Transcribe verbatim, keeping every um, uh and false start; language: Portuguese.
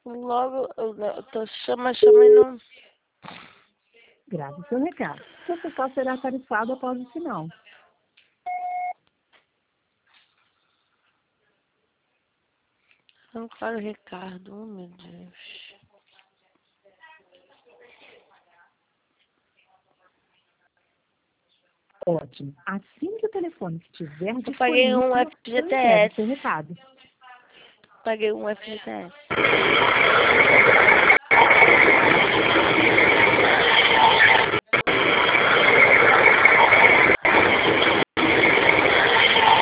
Logo, eu eu tô chama, chama e não... Grave seu recado. Seu total será tarifado após o sinal. Eu não quero Ricardo, oh meu Deus. Ótimo. Assim que o telefone estiver Eu paguei disponível, um eu entrego F G T S. seu recado. Paguei um F G T S.